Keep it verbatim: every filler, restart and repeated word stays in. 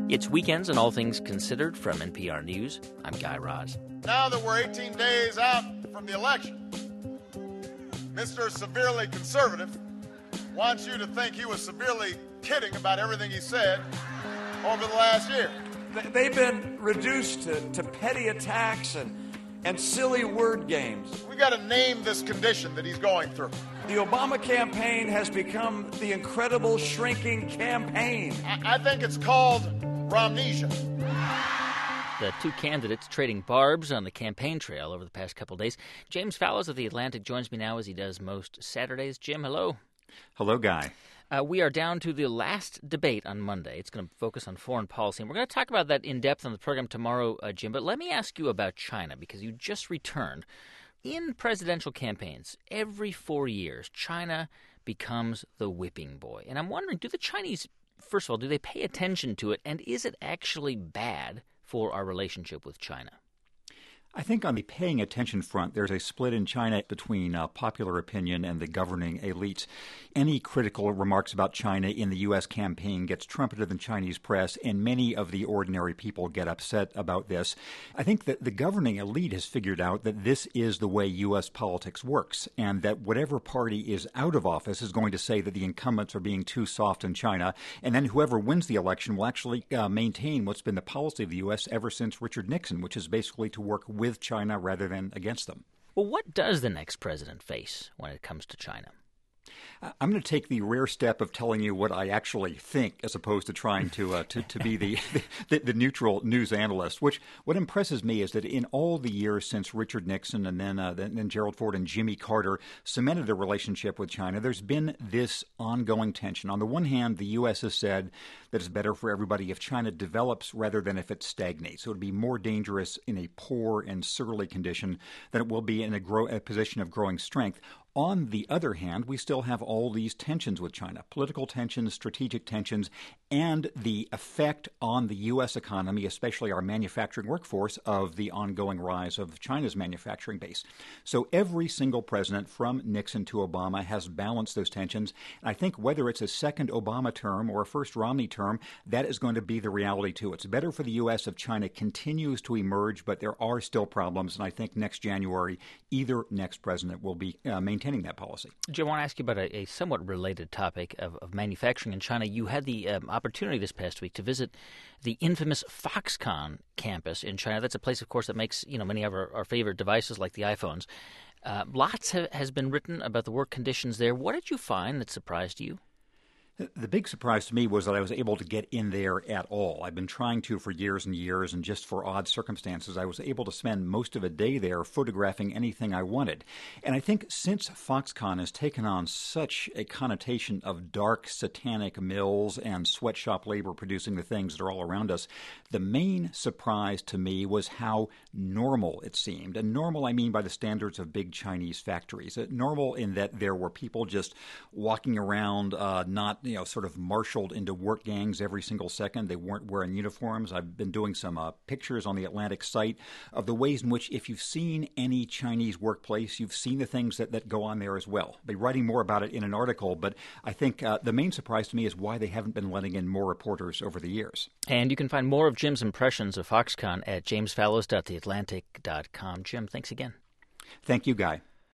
It's Weekends and All Things Considered from N P R News. I'm Guy Raz. Now that we're eighteen days out from the election, Mister Severely Conservative wants you to think he was severely kidding about everything he said over the last year. They've been reduced to, to petty attacks and, and silly word games. We got to name this condition that he's going through. The Obama campaign has become the incredible shrinking campaign. I, I think it's called Romnesia. The two candidates trading barbs on the campaign trail over the past couple of days. James Fallows of The Atlantic joins me now as he does most Saturdays. Jim, hello. Hello, Guy. Uh, we are down to the last debate on Monday. It's going to focus on foreign policy, and we're going to talk about that in depth on the program tomorrow, uh, Jim. But let me ask you about China, because you just returned. In presidential campaigns, every four years, China becomes the whipping boy. And I'm wondering, do the Chinese, first of all, do they pay attention to it, and is it actually bad for our relationship with China? I think on the paying attention front, there's a split in China between uh, popular opinion and the governing elites. Any critical remarks about China in the U S campaign gets trumpeted in the Chinese press, and many of the ordinary people get upset about this. I think that the governing elite has figured out that this is the way U S politics works, and that whatever party is out of office is going to say that the incumbents are being too soft in China, and then whoever wins the election will actually uh, maintain what's been the policy of the U S ever since Richard Nixon, which is basically to work with China rather than against them. Well, what does the next president face when it comes to China? I'm going to take the rare step of telling you what I actually think, as opposed to trying to uh, to, to be the, the the neutral news analyst. Which what impresses me is that in all the years since Richard Nixon and then uh, then, then Gerald Ford and Jimmy Carter cemented a relationship with China, there's been this ongoing tension. On the one hand, the U S has said that it's better for everybody if China develops rather than if it stagnates. So it would be more dangerous in a poor and surly condition than it will be in a, grow, a position of growing strength. On the other hand, we still have all these tensions with China, political tensions, strategic tensions, and the effect on the U S economy, especially our manufacturing workforce, of the ongoing rise of China's manufacturing base. So every single president from Nixon to Obama has balanced those tensions. And I think whether it's a second Obama term or a first Romney term, that is going to be the reality too. It's better for the U S if China continues to emerge, but there are still problems. And I think next January, either next president will be uh, maintaining that policy. Jim, I want to ask you about a, a somewhat related topic of, of manufacturing in China. You had the um, opportunity this past week to visit the infamous Foxconn campus in China. That's a place, of course, that makes you know many of our, our favorite devices like the iPhones. Uh, lots ha- has been written about the work conditions there. What did you find that surprised you? The big surprise to me was that I was able to get in there at all. I've been trying to for years and years, and just for odd circumstances, I was able to spend most of a day there photographing anything I wanted. And I think since Foxconn has taken on such a connotation of dark, satanic mills and sweatshop labor producing the things that are all around us, the main surprise to me was how normal it seemed. And normal, I mean by the standards of big Chinese factories. Normal in that there were people just walking around, uh, not you know, sort of marshaled into work gangs every single second. They weren't wearing uniforms. I've been doing some uh, pictures on the Atlantic site of the ways in which, if you've seen any Chinese workplace, you've seen the things that, that go on there as well. I'll be writing more about it in an article, but I think uh, the main surprise to me is why they haven't been letting in more reporters over the years. And you can find more of Jim's impressions of Foxconn at james fallows dot the atlantic dot com. Jim, thanks again. Thank you, Guy.